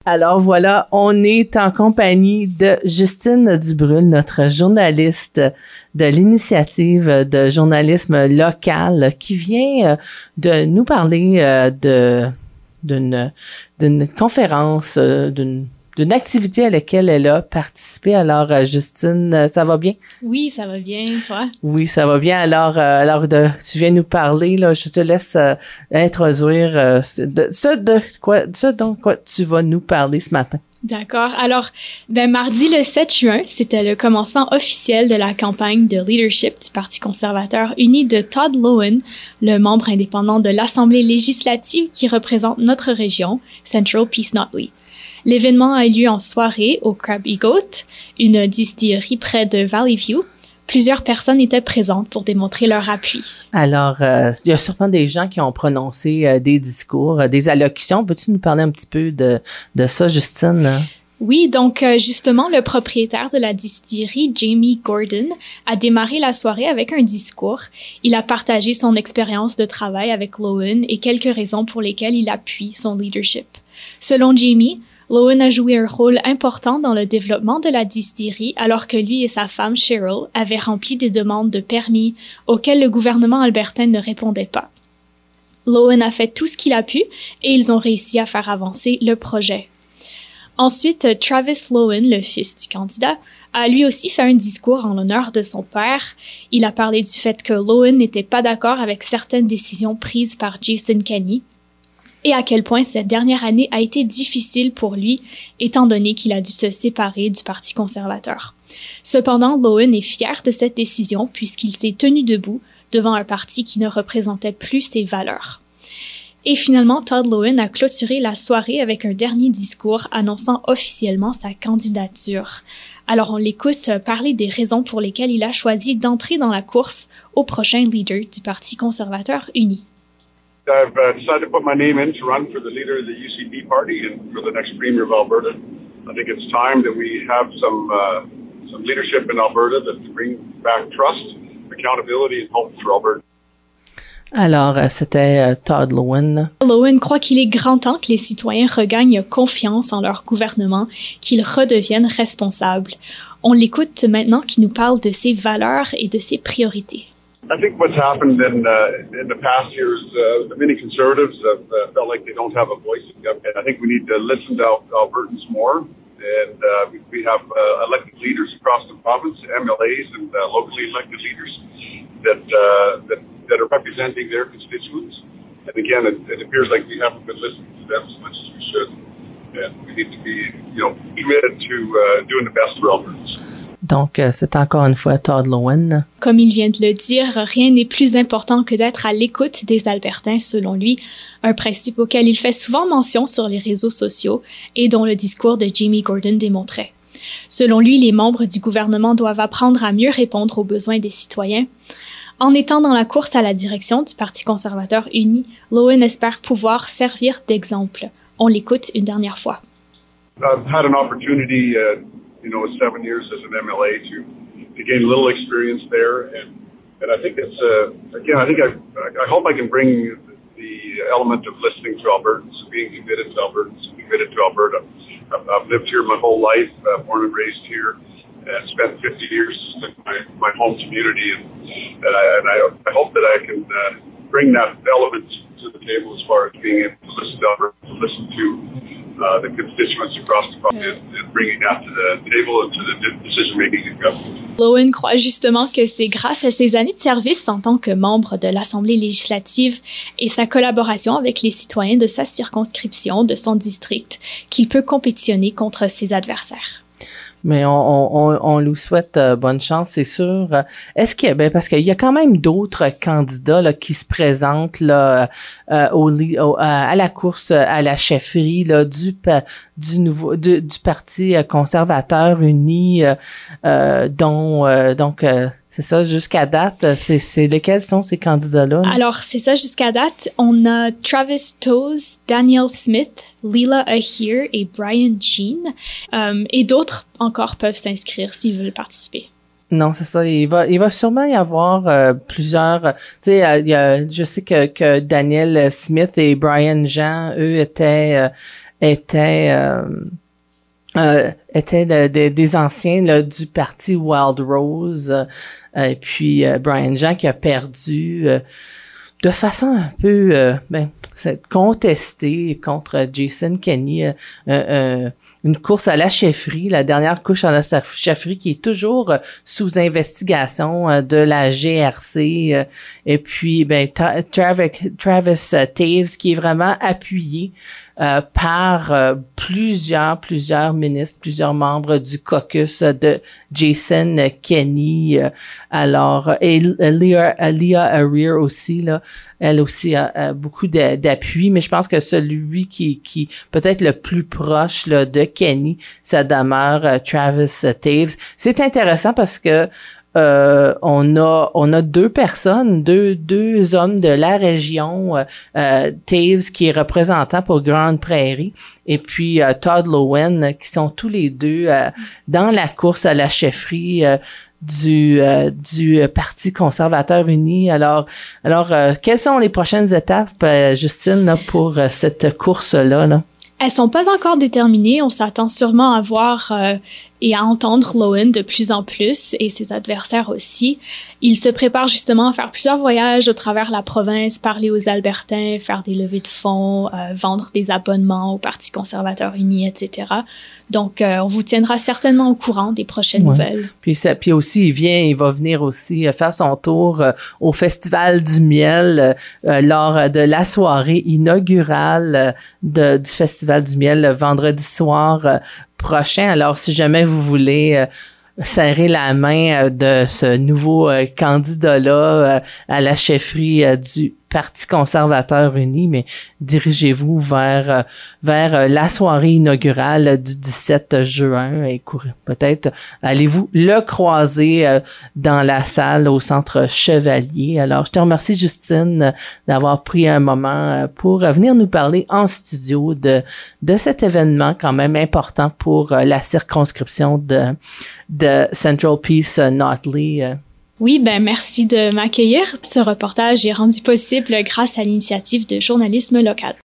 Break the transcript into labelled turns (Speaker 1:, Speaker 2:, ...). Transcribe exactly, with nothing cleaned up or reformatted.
Speaker 1: Alors voilà, on est en compagnie de Justine Dubrul, notre journaliste de l'initiative de journalisme local qui vient de nous parler de d'une d'une conférence, d'une d'une activité à laquelle elle a participé. Alors, Justine, ça va bien?
Speaker 2: Oui, ça va bien, toi?
Speaker 1: Oui, ça va bien. Alors, euh, alors de, tu viens nous parler, là, je te laisse euh, introduire euh, de, ce, de quoi, ce dont quoi tu vas nous parler ce matin.
Speaker 2: D'accord. Alors, ben, mardi le sept juin, c'était le commencement officiel de la campagne de leadership du Parti conservateur uni de Todd Loewen, le membre indépendant de l'Assemblée législative qui représente notre région, Central Peace Notley. L'événement a eu lieu en soirée au Krabby Goat, une distillerie près de Valley View. Plusieurs personnes étaient présentes pour démontrer leur appui.
Speaker 1: Alors, euh, il y a sûrement des gens qui ont prononcé euh, des discours, euh, des allocutions. Peux-tu nous parler un petit peu de, de ça, Justine?
Speaker 2: Oui, donc euh, justement, le propriétaire de la distillerie, Jamie Gordon, a démarré la soirée avec un discours. Il a partagé son expérience de travail avec Loewen et quelques raisons pour lesquelles il appuie son leadership. Selon Jamie, Loewen a joué un rôle important dans le développement de la distillerie alors que lui et sa femme Cheryl avaient rempli des demandes de permis auxquelles le gouvernement albertain ne répondait pas. Loewen a fait tout ce qu'il a pu et ils ont réussi à faire avancer le projet. Ensuite, Travis Loewen, le fils du candidat, a lui aussi fait un discours en l'honneur de son père. Il a parlé du fait que Loewen n'était pas d'accord avec certaines décisions prises par Jason Kenney, et à quel point cette dernière année a été difficile pour lui, étant donné qu'il a dû se séparer du Parti conservateur. Cependant, Loewen est fier de cette décision puisqu'il s'est tenu debout devant un parti qui ne représentait plus ses valeurs. Et finalement, Todd Loewen a clôturé la soirée avec un dernier discours annonçant officiellement sa candidature. Alors on l'écoute parler des raisons pour lesquelles il a choisi d'entrer dans la course au prochain leader du Parti conservateur uni.
Speaker 3: I've uh, decided to put my name in to run for the leader of the U C P party and for the next Premier of Alberta. I think it's time that we have some uh, some leadership in Alberta that brings back trust, accountability and hope for Alberta.
Speaker 1: Alors, c'était uh, Todd Loewen.
Speaker 2: Loewen croit qu'il est grand temps que les citoyens regagnent confiance en leur gouvernement, qu'ils redeviennent responsables. On l'écoute maintenant qui nous parle de ses valeurs et de ses priorités.
Speaker 3: I think what's happened in uh, in the past years, uh, many Conservatives have uh, felt like they don't have a voice in government. I think we need to listen to Albertans more, and uh, we, we have uh, elected leaders across the province, M L As and uh, locally elected leaders that, uh, that that are representing their constituents. And again, it, it appears like we haven't been listening to them as much as we should, and we need to be, you know, committed to uh, doing the best for Albertans.
Speaker 1: Donc, c'est encore une fois Todd Loewen.
Speaker 2: Comme il vient de le dire, rien n'est plus important que d'être à l'écoute des Albertains, selon lui, un principe auquel il fait souvent mention sur les réseaux sociaux et dont le discours de Jamie Gordon démontrait. Selon lui, les membres du gouvernement doivent apprendre à mieux répondre aux besoins des citoyens. En étant dans la course à la direction du Parti conservateur uni, Loewen espère pouvoir servir d'exemple. On l'écoute une dernière fois.
Speaker 3: I've had an opportunity uh... you know, seven years as an M L A to, to gain a little experience there. And, and I think it's, uh, again, I think I, I hope I can bring the element of listening to Albertans, being committed to Albertans, committed to Alberta. I've, I've lived here my whole life, uh, born and raised here, and spent fifty years in my, my home community. And, and, I, and I, I hope that I can uh, bring that element to the table as far as being able to listen to Alberta, to listen to Uh, the constituents across the province and bringing that to the table and to the decision-making in government.
Speaker 2: Loewen croit justement que c'est grâce à ses années de service en tant que membre de l'Assemblée législative et sa collaboration avec les citoyens de sa circonscription, de son district, qu'il peut compétitionner contre ses adversaires.
Speaker 1: Mais on, on, on lui souhaite euh, bonne chance, c'est sûr. Est-ce que, ben, parce qu'il y a quand même d'autres candidats là, qui se présentent là, euh, au, au, à la course à la chefferie là, du, du nouveau du, du Parti conservateur uni, euh, euh, dont euh, donc euh, c'est ça, jusqu'à date, c'est, c'est lesquels sont ces candidats-là?
Speaker 2: Alors, c'est ça, jusqu'à date, on a Travis Toews, Daniel Smith, Leela Ahir et Brian Jean. Euh, et d'autres encore peuvent s'inscrire s'ils veulent participer.
Speaker 1: Non, c'est ça. Il va, il va sûrement y avoir euh, plusieurs. Tu sais, euh, il y a, je sais que que Daniel Smith et Brian Jean, eux, étaient euh, étaient euh, euh, étaient de, de, des anciens là, du parti Wild Rose, euh, et puis euh, Brian Jean qui a perdu euh, de façon un peu euh, ben c'est contesté contre Jason Kenney, euh, euh, une course à la chefferie, la dernière course à la chefferie qui est toujours euh, sous investigation euh, de la G R C, euh, et puis ben Ta- Travis, Travis euh, Taves qui est vraiment appuyé euh, par euh, plusieurs plusieurs ministres, plusieurs membres du caucus de Jason Kenney. Euh, alors et Leah, Leah Arir aussi là, elle aussi a, a beaucoup de, d'appui, mais je pense que celui qui qui peut-être le plus proche là de Kenney, ça demeure euh, Travis Taves. C'est intéressant parce que Euh, on a on a deux personnes, deux deux hommes de la région, euh, euh, Taves qui est représentant pour Grande Prairie, et puis euh, Todd Loewen qui sont tous les deux euh, dans la course à la chefferie euh, du euh, du Parti conservateur uni. Alors alors euh, quelles sont les prochaines étapes, euh, Justine, là, pour euh, cette course là là?
Speaker 2: Elles sont pas encore déterminées. On s'attend sûrement à voir euh, et à entendre Loewen de plus en plus et ses adversaires aussi. Il se prépare justement à faire plusieurs voyages au travers la province, parler aux Albertains, faire des levées de fonds, euh, vendre des abonnements au Parti conservateur uni, et cetera. Donc, euh, on vous tiendra certainement au courant des prochaines ouais. nouvelles.
Speaker 1: Puis, ça, puis aussi, il vient, il va venir aussi faire son tour euh, au Festival du miel euh, lors de la soirée inaugurale euh, de, du Festival du miel le vendredi soir euh, prochain. Alors, si jamais vous voulez euh, serrer la main euh, de ce nouveau euh, candidat-là euh, à la chefferie euh, du Parti conservateur uni, mais dirigez-vous vers euh, vers euh, la soirée inaugurale du dix-sept juin et courez. Peut-être allez-vous le croiser euh, dans la salle au Centre Chevalier. Alors, je te remercie, Justine, d'avoir pris un moment pour venir nous parler en studio de de cet événement quand même important pour euh, la circonscription de de Central Peace euh, Notley. Euh.
Speaker 2: Oui, ben merci de m'accueillir. Ce reportage est rendu possible grâce à l'initiative de journalisme local.